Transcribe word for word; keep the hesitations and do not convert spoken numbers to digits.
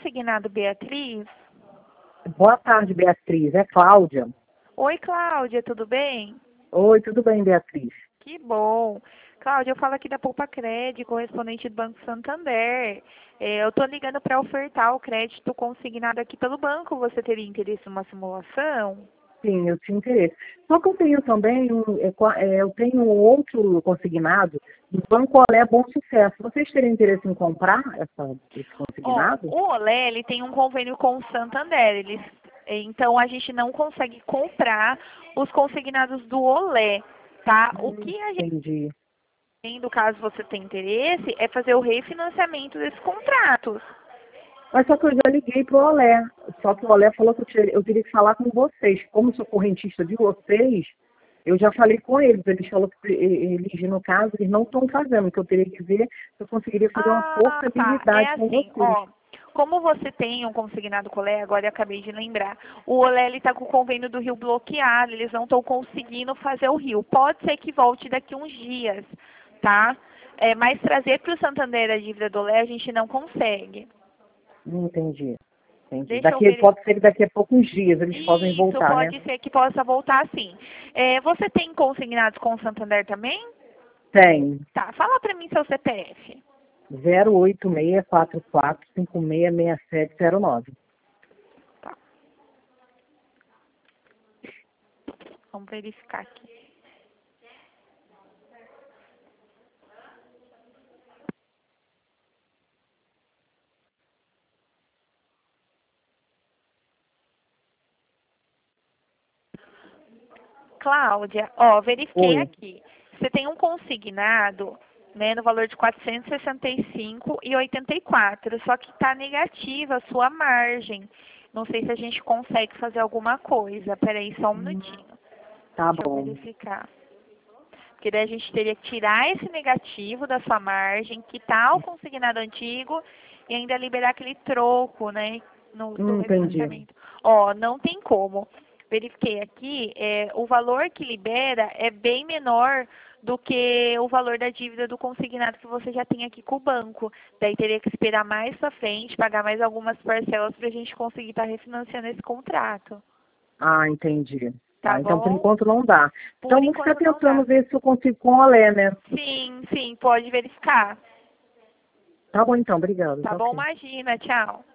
consignado Beatriz? Boa tarde, Beatriz. É Cláudia. Oi, Cláudia, tudo bem? Oi, tudo bem, Beatriz? Que bom. Cláudia, eu falo aqui da Poupa Crédito, correspondente do Banco Santander. É, eu estou ligando para ofertar o crédito consignado aqui pelo banco. Você teria interesse numa simulação? Sim, eu tinha interesse. Só que eu tenho também um, é, qua- é, eu tenho um outro consignado do Banco Olé Bom Sucesso. Vocês teriam interesse em comprar essa, esse Ó, consignado? o Olé, ele tem um convênio com o Santander. Eles, então, a gente não consegue comprar os consignados do Olé, tá? O Hum, que a gente entendi. tem, no caso você tem interesse, é fazer o refinanciamento desses contratos. Mas só que eu já liguei pro Olé. Só que o Olé falou que eu, tinha- eu teria que falar com vocês. Como sou correntista de vocês, eu já falei com eles. Eles falaram que e- eles, no caso, eles não estão fazendo, que eu teria que ver se eu conseguiria fazer uma Ah, tá. É portabilidade com assim, vocês. ó. Como você tem um consignado com o Olé, agora eu acabei de lembrar, o Olé está com o convênio do Rio bloqueado, eles não estão conseguindo fazer o Rio. Pode ser que volte daqui uns dias, tá? É, mas trazer para o Santander a dívida do Olé a gente não consegue. Não entendi. Entendi. Deixa eu Daqui, ver. pode ser que daqui a poucos dias eles podem Isso, voltar, né? pode ser que possa voltar sim. É, você tem consignados com o Santander também? Tem. Tá, fala para mim seu C P F. zero oito seis quatro quatro cinco seis seis sete zero nove. Tá, vamos verificar aqui. Cláudia, ó, verifiquei Oi. aqui. Você tem um consignado, né, no valor de quatrocentos e sessenta e cinco reais e oitenta e quatro, só que está negativa a sua margem. Não sei se a gente consegue fazer alguma coisa. Peraí, só um minutinho. Tá Deixa eu bom. verificar. Porque daí a gente teria que tirar esse negativo da sua margem, quitar o consignado antigo e ainda liberar aquele troco, né, no, do Hum, entendi. refinanciamento. Ó, não tem como. Verifiquei aqui, é, o valor que libera é bem menor do que o valor da dívida do consignado que você já tem aqui com o banco. Daí teria que esperar mais pra frente, pagar mais algumas parcelas para a gente conseguir estar refinanciando esse contrato. Ah, entendi. Tá Tá, então por bom? enquanto não dá. Por Então vou ficar enquanto não dá. tentando ver se eu consigo com o Olé, né? Sim, sim, pode verificar. Tá bom então, obrigado. Tá Tá bom? ok. Imagina. Tchau.